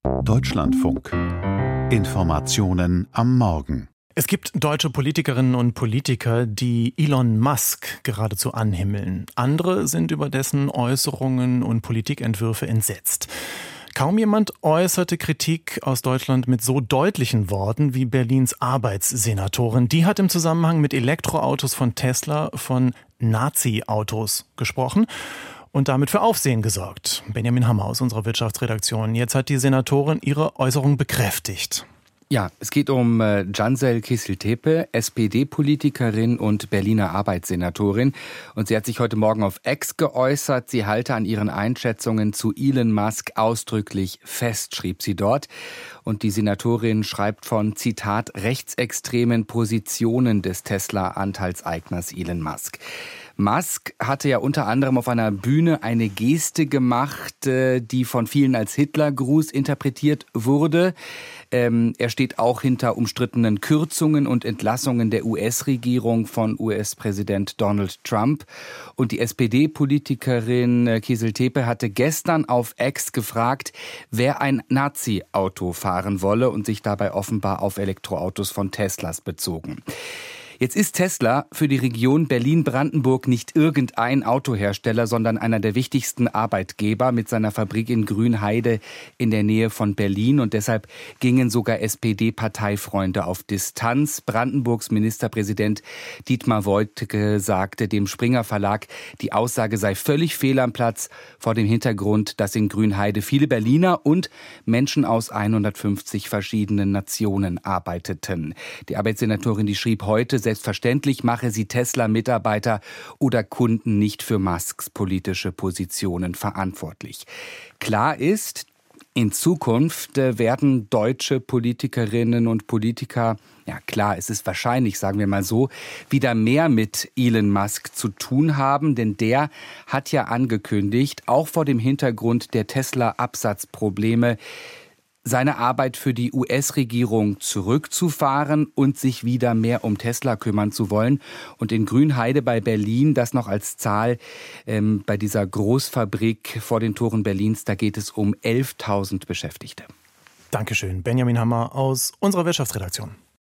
Deutschlandfunk. Informationen am Morgen. Es gibt deutsche Politikerinnen und Politiker, die Elon Musk geradezu anhimmeln. Andere sind über dessen Äußerungen und Politikentwürfe entsetzt. Kaum jemand äußerte Kritik aus Deutschland mit so deutlichen Worten wie Berlins Arbeitssenatorin. Die hat im Zusammenhang mit Elektroautos von Tesla von Nazi-Autos gesprochen und damit für Aufsehen gesorgt. Benjamin Hammer aus unserer Wirtschaftsredaktion. Jetzt hat die Senatorin ihre Äußerung bekräftigt. Ja, es geht um Cansel Kicil-Tepe, SPD-Politikerin und Berliner Arbeitssenatorin. Und sie hat sich heute Morgen auf X geäußert. Sie halte an ihren Einschätzungen zu Elon Musk ausdrücklich fest, schrieb sie dort. Und die Senatorin schreibt von, Zitat, rechtsextremen Positionen des Tesla-Anteilseigners Elon Musk. Musk hatte ja unter anderem auf einer Bühne eine Geste gemacht, die von vielen als Hitlergruß interpretiert wurde. Er steht auch hinter umstrittenen Kürzungen und Entlassungen der US-Regierung von US-Präsident Donald Trump. Und die SPD-Politikerin Kicil-Tepe hatte gestern auf X gefragt, wer ein Nazi-Auto fahren wolle und sich dabei offenbar auf Elektroautos von Teslas bezogen. Jetzt ist Tesla für die Region Berlin-Brandenburg nicht irgendein Autohersteller, sondern einer der wichtigsten Arbeitgeber mit seiner Fabrik in Grünheide in der Nähe von Berlin. Und deshalb gingen sogar SPD-Parteifreunde auf Distanz. Brandenburgs Ministerpräsident Dietmar Woidke sagte dem Springer Verlag, die Aussage sei völlig fehl am Platz vor dem Hintergrund, dass in Grünheide viele Berliner und Menschen aus 150 verschiedenen Nationen arbeiteten. Die Arbeitssenatorin, die schrieb heute, selbstverständlich mache sie Tesla-Mitarbeiter oder Kunden nicht für Musks politische Positionen verantwortlich. Klar ist, in Zukunft werden deutsche Politikerinnen und Politiker, ja klar, es ist wahrscheinlich, sagen wir mal so, wieder mehr mit Elon Musk zu tun haben, denn der hat ja angekündigt, auch vor dem Hintergrund der Tesla-Absatzprobleme, seine Arbeit für die US-Regierung zurückzufahren und sich wieder mehr um Tesla kümmern zu wollen. Und in Grünheide bei Berlin, das noch als Zahl bei dieser Großfabrik vor den Toren Berlins, da geht es um 11.000 Beschäftigte. Dankeschön, Benjamin Hammer aus unserer Wirtschaftsredaktion.